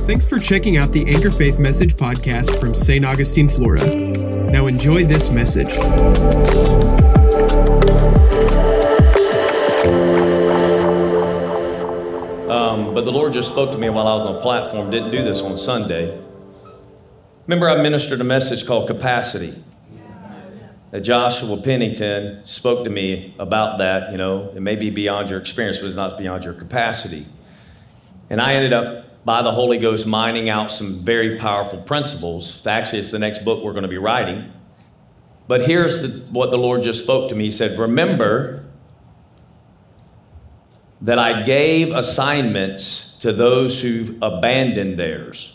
Thanks for checking out the Anchor Faith Message podcast from St. Augustine, Florida. Now enjoy this message. But the Lord just spoke to me while I was on the platform. Didn't do this on Sunday. Remember, I ministered a message called Capacity. That Joshua Pennington spoke to me about that. You know, it may be beyond your experience, but it's not beyond your capacity. And I ended up, by the Holy Ghost, mining out some very powerful principles. Actually, it's the next book we're going to be writing. But here's what the Lord just spoke to me. He said, remember that I gave assignments to those who abandoned theirs,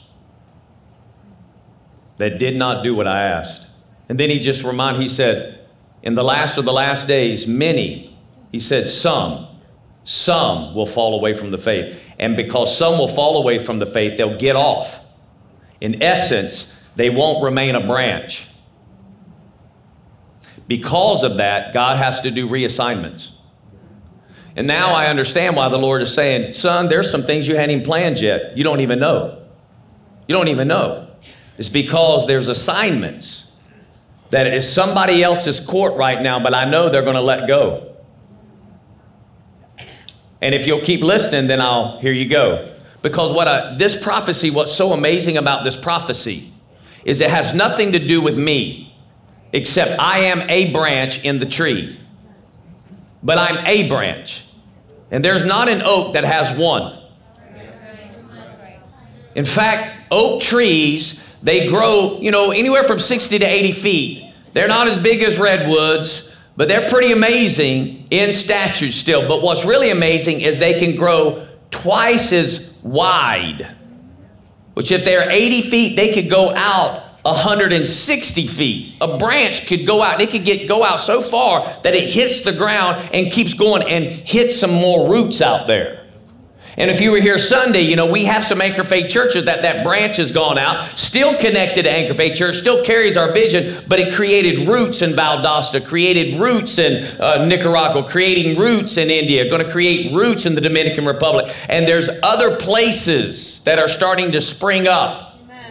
that did not do what I asked. And then he just reminded, he said, in the last of the last days, many, he said, some will fall away from the faith. And because some will fall away from the faith, they'll get off. In essence, they won't remain a branch. Because of that, God has to do reassignments. And now I understand why the Lord is saying, son, there's some things you hadn't even planned yet. You don't even know. You don't even know. It's because there's assignments that it is somebody else's court right now, but I know they're going to let go. And if you'll keep listening, then here you go. Because this prophecy, what's so amazing about this prophecy is it has nothing to do with me, except I am a branch in the tree. But I'm a branch. And there's not an oak that has one. In fact, oak trees, they grow, anywhere from 60 to 80 feet. They're not as big as redwoods, but they're pretty amazing in stature still. But what's really amazing is they can grow twice as wide, which if they're 80 feet, they could go out 160 feet. A branch could go out. It could go out so far that it hits the ground and keeps going and hits some more roots out there. And if you were here Sunday, we have some Anchor Faith churches that branch has gone out, still connected to Anchor Faith Church, still carries our vision, but it created roots in Valdosta, created roots in Nicaragua, creating roots in India, going to create roots in the Dominican Republic. And there's other places that are starting to spring up.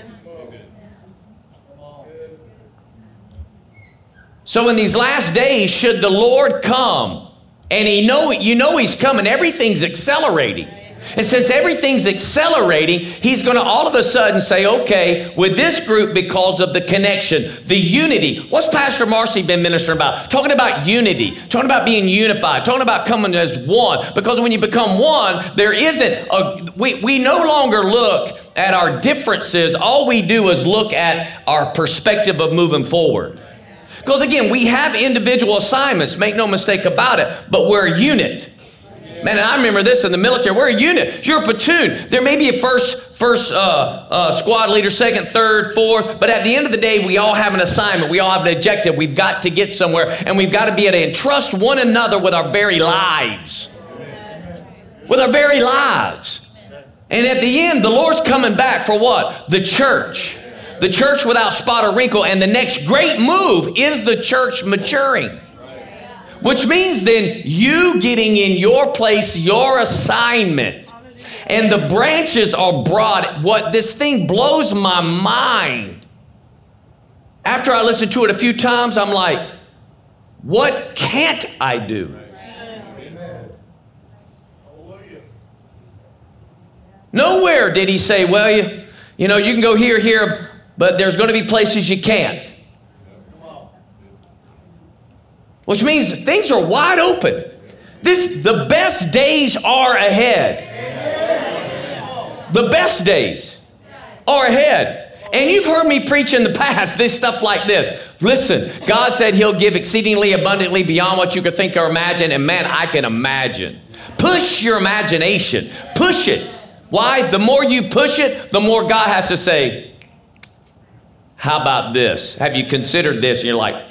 So in these last days, should the Lord come, and He's coming, everything's accelerating. And since everything's accelerating, He's going to all of a sudden say, okay, with this group, because of the connection, the unity. What's Pastor Marcy been ministering about? Talking about unity, talking about being unified, talking about coming as one. Because when you become one, there isn't we no longer look at our differences. All we do is look at our perspective of moving forward. Because again, we have individual assignments, make no mistake about it, but we're a unit. Man, and I remember this in the military. We're a unit. You're a platoon. There may be a first squad leader, second, third, fourth, but at the end of the day, we all have an assignment. We all have an objective. We've got to get somewhere, and we've got to be able to entrust one another with our very lives. With our very lives. And at the end, the Lord's coming back for what? The church. The church without spot or wrinkle. And the next great move is the church maturing. Which means then you getting in your place, your assignment. And the branches are broad. What this thing blows my mind. After I listen to it a few times, I'm like, what can't I do? Nowhere did He say, well, you can go here, but there's going to be places you can't. Which means things are wide open. The best days are ahead. The best days are ahead. And you've heard me preach in the past this stuff like this. Listen, God said He'll give exceedingly abundantly beyond what you could think or imagine. And man, I can imagine. Push your imagination. Push it. Why? The more you push it, the more God has to say, how about this? Have you considered this? And you're like,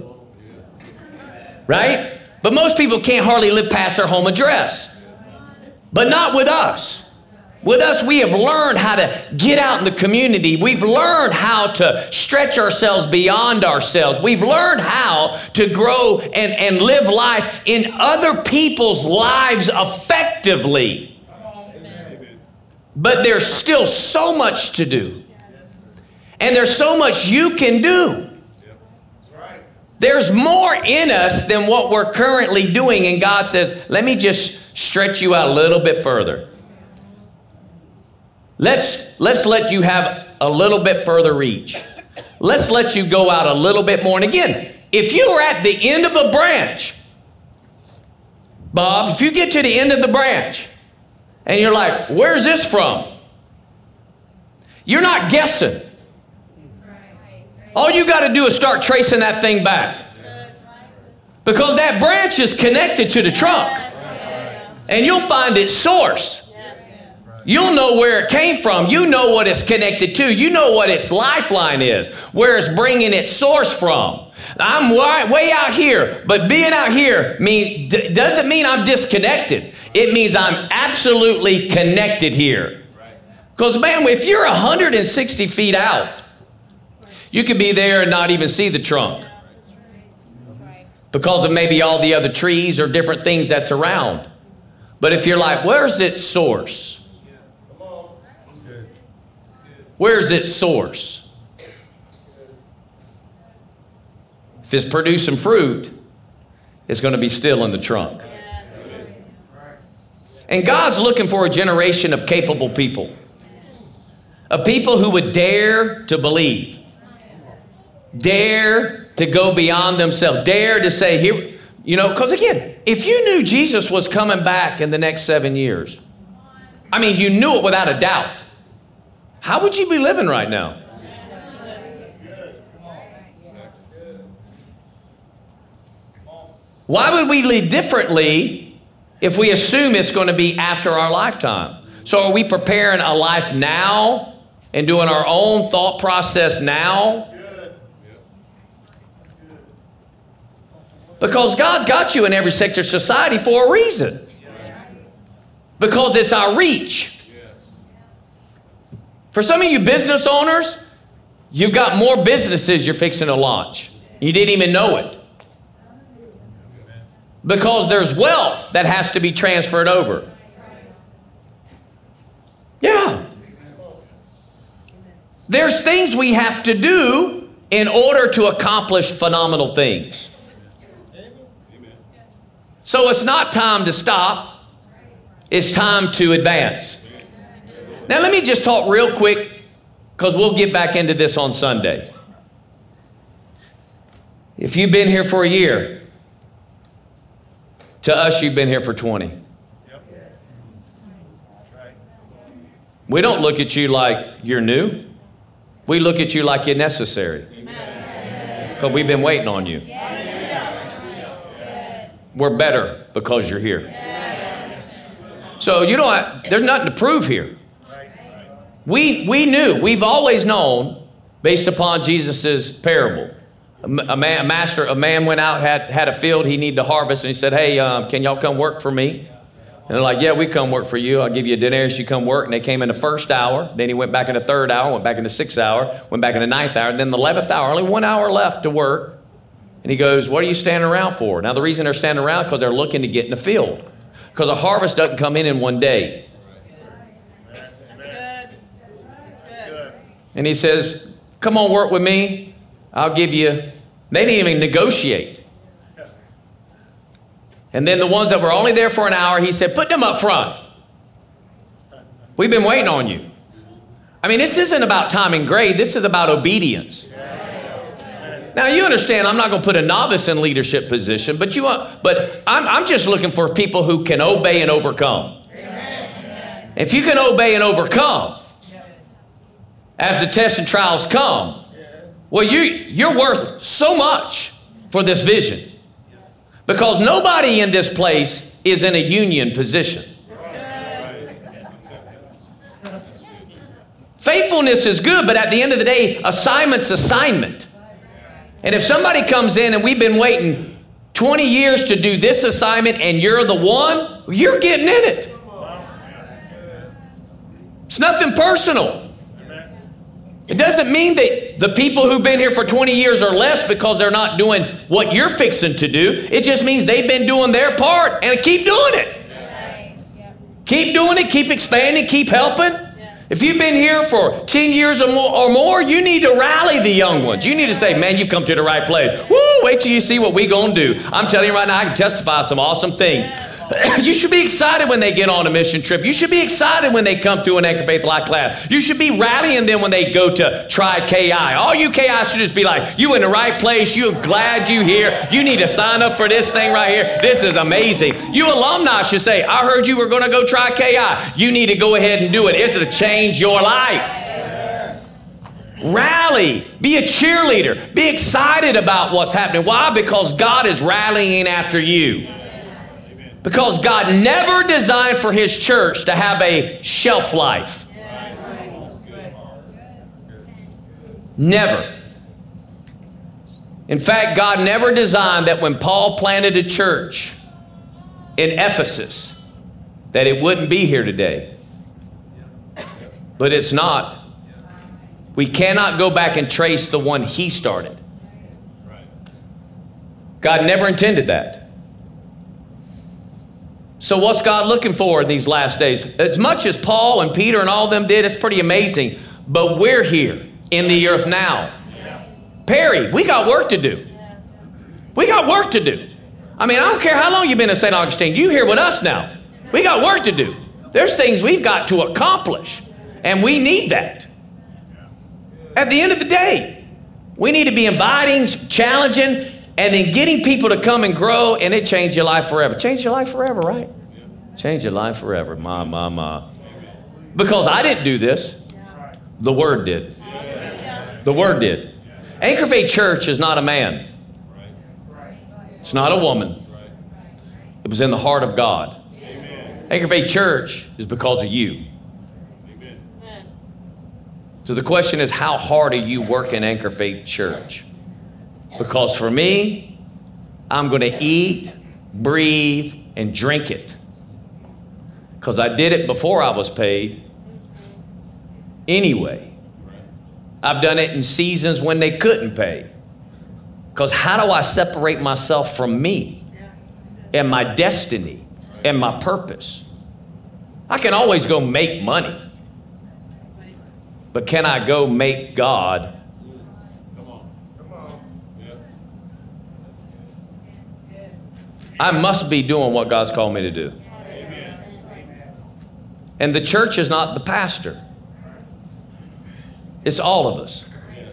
right? But most people can't hardly live past their home address. But not with us. With us, we have learned how to get out in the community. We've learned how to stretch ourselves beyond ourselves. We've learned how to grow and live life in other people's lives effectively. But there's still so much to do. And there's so much you can do. There's more in us than what we're currently doing. And God says, let me just stretch you out a little bit further. Let's let you have a little bit further reach. Let's let you go out a little bit more. And again, if you are at the end of a branch, Bob, if you get to the end of the branch and you're like, where's this from? You're not guessing. All you got to do is start tracing that thing back. Because that branch is connected to the trunk. And you'll find its source. You'll know where it came from. You know what it's connected to. You know what its lifeline is, where it's bringing its source from. I'm way out here, but being out here doesn't mean I'm disconnected. It means I'm absolutely connected here. Because, man, if you're 160 feet out, you could be there and not even see the trunk because of maybe all the other trees or different things that's around. But if you're like, where's its source? Where's its source? If it's producing fruit, it's going to be still in the trunk. And God's looking for a generation of capable people, of people who would dare to believe, dare to go beyond themselves, dare to say, here, because again, if you knew Jesus was coming back in the next 7 years, you knew it without a doubt, how would you be living right now? Why would we live differently if we assume it's going to be after our lifetime? So are we preparing a life now and doing our own thought process now? Because God's got you in every sector of society for a reason. Because it's our reach. For some of you business owners, you've got more businesses you're fixing to launch. You didn't even know it. Because there's wealth that has to be transferred over. Yeah. There's things we have to do in order to accomplish phenomenal things. So it's not time to stop. It's time to advance. Now let me just talk real quick because we'll get back into this on Sunday. If you've been here for a year, to us you've been here for 20. We don't look at you like you're new. We look at you like you're necessary. Because we've been waiting on you. We're better because you're here. So there's nothing to prove here. We knew, we've always known, based upon Jesus's parable. A man went out, had a field he needed to harvest, and he said, hey, can y'all come work for me? And they're like, yeah, we come work for you. I'll give you a denarius, you come work. And they came in the first hour. Then he went back in the third hour, went back in the sixth hour, went back in the ninth hour. And then the 11th hour, only 1 hour left to work. And he goes, what are you standing around for? Now, the reason they're standing around is because they're looking to get in the field. Because a harvest doesn't come in one day. And he says, come on, work with me. I'll give you. They didn't even negotiate. And then the ones that were only there for an hour, he said, put them up front. We've been waiting on you. This isn't about time and grade. This is about obedience. Now, you understand, I'm not going to put a novice in leadership position, but I'm just looking for people who can obey and overcome. If you can obey and overcome, as the tests and trials come, well, you're worth so much for this vision. Because nobody in this place is in a union position. Faithfulness is good, but at the end of the day, assignment's assignment. And if somebody comes in and we've been waiting 20 years to do this assignment and you're the one, you're getting in it. It's nothing personal. It doesn't mean that the people who've been here for 20 years are less because they're not doing what you're fixing to do. It just means they've been doing their part and keep doing it. Keep doing it, keep expanding, keep helping. If you've been here for 10 years or more, you need to rally the young ones. You need to say, man, you've come to the right place. Woo, wait till you see what we gonna do. I'm telling you right now, I can testify some awesome things. You should be excited when they get on a mission trip. You should be excited when they come to an Anchor Faith Life class. You should be rallying them when they go to Try KI. All you KI should just be like, you in the right place. You're glad you here. You need to sign up for this thing right here. This is amazing. You alumni should say, I heard you were going to go try KI. You need to go ahead and do it. It's to change your life. Rally. Be a cheerleader. Be excited about what's happening. Why? Because God is rallying after you. Because God never designed for His church to have a shelf life. Never. In fact, God never designed that when Paul planted a church in Ephesus, that it wouldn't be here today. But it's not. We cannot go back and trace the one He started. God never intended that. So what's God looking for in these last days? As much as Paul and Peter and all of them did, it's pretty amazing. But we're here in the earth now. Yes. Perry, we got work to do. Yes. We got work to do. I mean, I don't care how long you've been in St. Augustine. You're here with us now. We got work to do. There's things we've got to accomplish. And we need that. At the end of the day, we need to be inviting, challenging, and then getting people to come and grow, and it changed your life forever. Change your life forever, right? Change your life forever. Because I didn't do this. The Word did. The Word did. Anchor Faith Church is not a man. It's not a woman. It was in the heart of God. Anchor Faith Church is because of you. So the question is, how hard are you working Anchor Faith Church? Because for me, I'm going to eat, breathe, and drink it. Because I did it before I was paid. Anyway, I've done it in seasons when they couldn't pay. Because how do I separate myself from me and my destiny and my purpose? I can always go make money. But can I go make God? I must be doing what God's called me to do. And the church is not the pastor. It's all of us.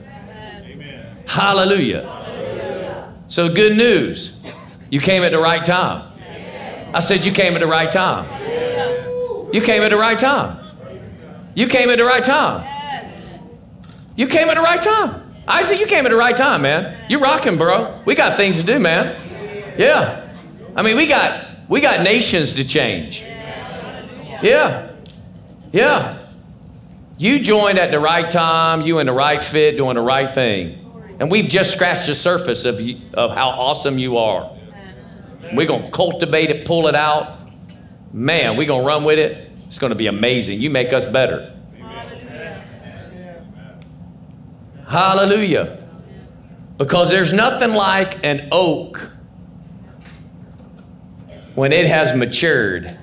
Hallelujah. So good news. You came at the right time. I said you came at the right time. You came at the right time. You came at the right time. You came at the right time. Isaac, you came at the right time, man. You're rocking, bro. We got things to do, man. Yeah. I mean, we got nations to change. Yeah. Yeah. You joined at the right time. You in the right fit, doing the right thing. And we've just scratched the surface of how awesome you are. We're going to cultivate it, pull it out. Man, we're going to run with it. It's going to be amazing. You make us better. Hallelujah. Because there's nothing like an oak when it has matured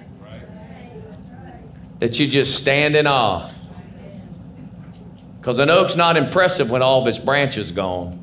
that you just stand in awe. Because an oak's not impressive when all of its branches gone.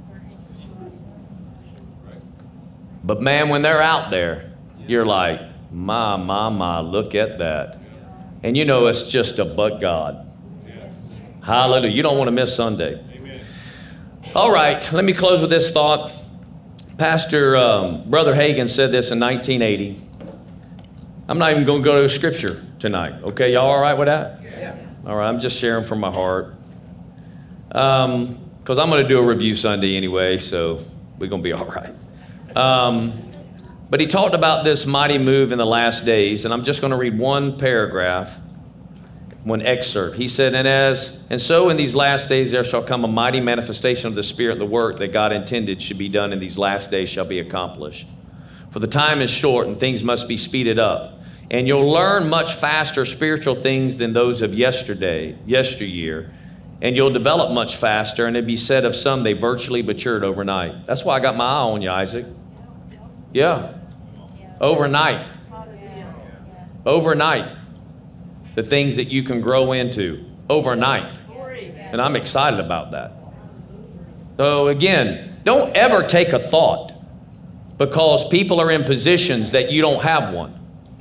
But man, when they're out there, you're like, my, look at that. And you know it's just a but God. Hallelujah. You don't want to miss Sunday. All right, let me close with this thought. Pastor Brother Hagin said this in 1980. I'm not even going to go to scripture tonight. Okay, y'all all right with that? Yeah. All right, I'm just sharing from my heart. Because I'm going to do a review Sunday anyway, so we're going to be all right. But he talked about this mighty move in the last days, and I'm just going to read one paragraph, one excerpt. He said, and so in these last days there shall come a mighty manifestation of the Spirit, and the work that God intended should be done in these last days shall be accomplished. For the time is short and things must be speeded up. And you'll learn much faster spiritual things than those of yesteryear. And you'll develop much faster, and it'd be said of some they virtually matured overnight. That's why I got my eye on you, Isaac. Yeah. Overnight. Overnight. the things that you can grow into overnight. And I'm excited about that. So again, don't ever take a thought because people are in positions that you don't have one.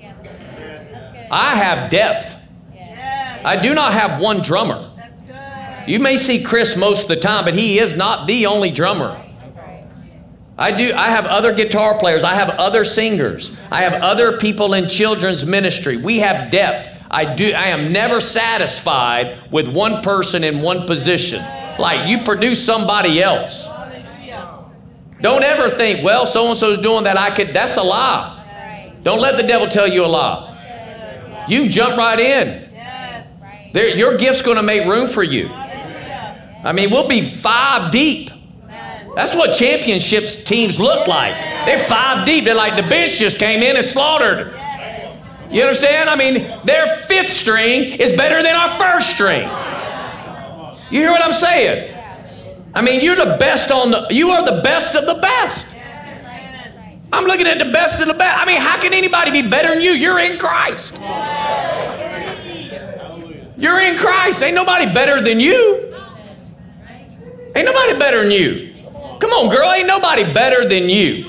I have depth. I do not have one drummer. You may see Chris most of the time, but he is not the only drummer. I have other guitar players. I have other singers. I have other people in children's ministry. We have depth. I am never satisfied with one person in one position. Like you produce somebody else. Don't ever think, well, so-and-so's doing that. That's a lie. Don't let the devil tell you a lie. You can jump right in. Your gift's going to make room for you. I mean, we'll be 5 deep. That's what championships teams look like. They're 5 deep. They're like the bench just came in and slaughtered. You understand? I mean, their 5th string is better than our 1st string. You hear what I'm saying? I mean, you are the best of the best. I'm looking at the best of the best. I mean, how can anybody be better than you? You're in Christ. You're in Christ. Ain't nobody better than you. Ain't nobody better than you. Come on, girl. Ain't nobody better than you.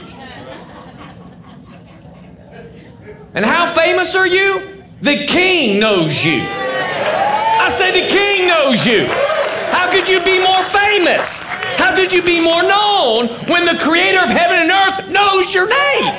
And how famous are you? The King knows you. I said the King knows you. How could you be more famous? How could you be more known when the Creator of heaven and earth knows your name?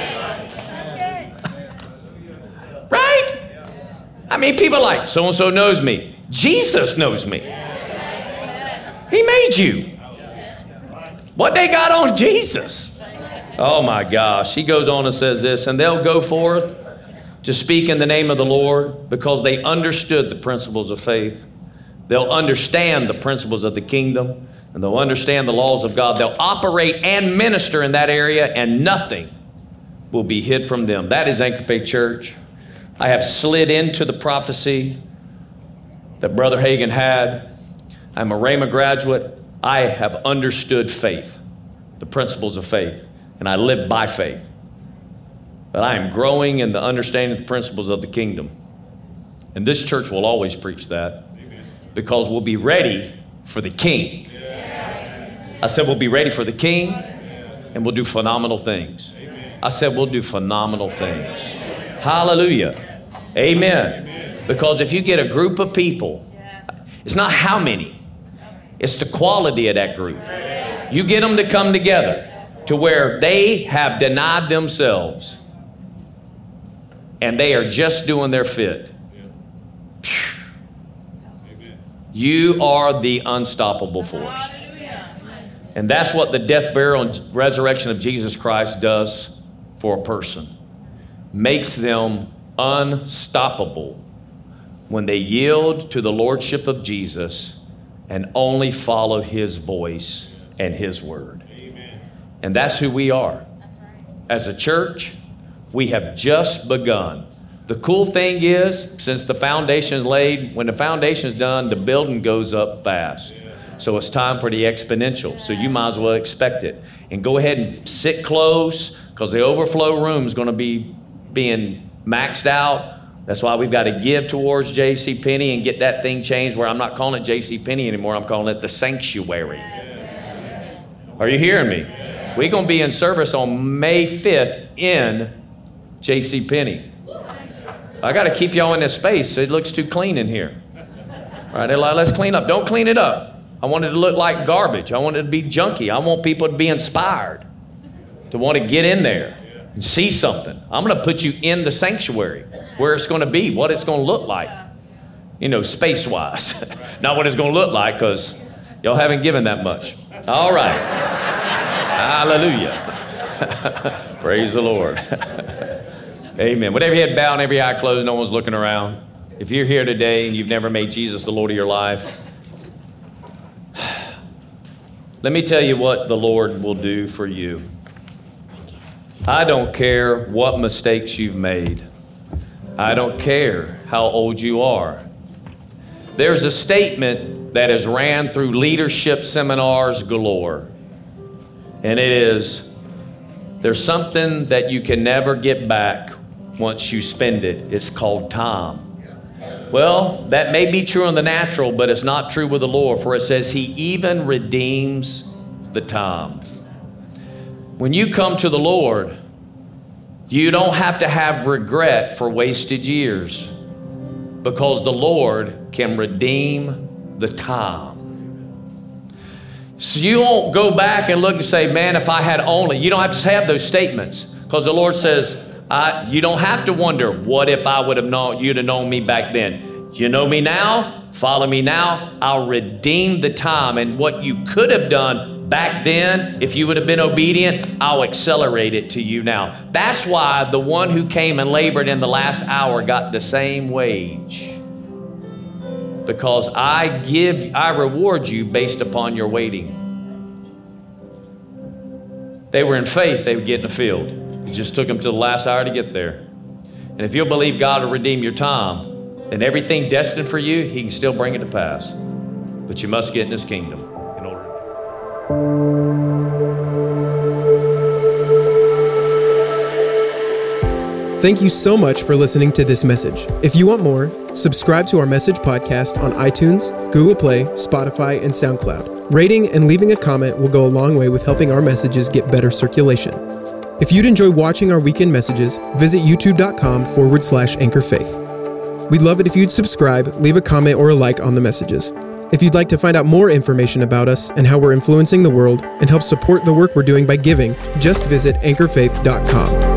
Right? I mean, people are like, so-and-so knows me. Jesus knows me. He made you. What they got on Jesus? Oh my gosh. He goes on and says this, and they'll go forth to speak in the name of the Lord because they understood the principles of faith. They'll understand the principles of the kingdom, and they'll understand the laws of God. They'll operate and minister in that area, and nothing will be hid from them. That is Anchor Faith Church. I have slid into the prophecy that Brother Hagin had. I'm a Rhema graduate. I have understood faith, the principles of faith, and I live by faith. But I am growing in the understanding of the principles of the kingdom. And this church will always preach that because we'll be ready for the King. I said we'll be ready for the King, and we'll do phenomenal things. I said we'll do phenomenal things. Hallelujah. Amen. Because if you get a group of people, it's not how many, it's the quality of that group. You get them to come together to where they have denied themselves and they are just doing their fit. You are the unstoppable force. And that's what the death, burial, and resurrection of Jesus Christ does for a person. Makes them unstoppable when they yield to the lordship of Jesus and only follow his voice and his word. Amen. And that's who we are. As a church, we have just begun. The cool thing is, since the foundation is laid, when the foundation is done, the building goes up fast. So it's time for the exponential. So you might as well expect it. And go ahead and sit close because the overflow room is going to be being maxed out. That's why we've got to give towards JCPenney and get that thing changed where I'm not calling it JCPenney anymore. I'm calling it the sanctuary. Are you hearing me? We're going to be in service on May 5th in JCPenney. I got to keep y'all in this space. It looks too clean in here. All right, they're like, let's clean up. Don't clean it up. I want it to look like garbage. I want it to be junky. I want people to be inspired, to want to get in there and see something. I'm going to put you in the sanctuary where it's going to be, what it's going to look like, you know, space-wise. Not what it's going to look like because y'all haven't given that much. All right. Hallelujah. Praise the Lord. Amen. With every head bowed and every eye closed, no one's looking around. If you're here today and you've never made Jesus the Lord of your life, let me tell you what the Lord will do for you. I don't care what mistakes you've made. I don't care how old you are. There's a statement that has ran through leadership seminars galore, and it is, there's something that you can never get back once you spend it. It's called time. Well, that may be true in the natural, but it's not true with the Lord, for it says he even redeems the time. When you come to the Lord, you don't have to have regret for wasted years, because the Lord can redeem the time. So you won't go back and look and say, man, if I had only. You don't have to have those statements, because the Lord says, you don't have to wonder, what if I would have known, you'd have known me back then. You know me now, follow me now, I'll redeem the time. And what you could have done back then, if you would have been obedient, I'll accelerate it to you now. That's why the one who came and labored in the last hour got the same wage. Because I reward you based upon your waiting. They were in faith, they would get in the field. It just took them to the last hour to get there. And if you'll believe God will redeem your time, then everything destined for you, he can still bring it to pass. But you must get in his kingdom in order. Thank you so much for listening to this message. If you want more, subscribe to our message podcast on iTunes, Google Play, Spotify, and SoundCloud. Rating and leaving a comment will go a long way with helping our messages get better circulation. If you'd enjoy watching our weekend messages, visit youtube.com/anchorfaith. We'd love it if you'd subscribe, leave a comment or a like on the messages. If you'd like to find out more information about us and how we're influencing the world and help support the work we're doing by giving, just visit anchorfaith.com.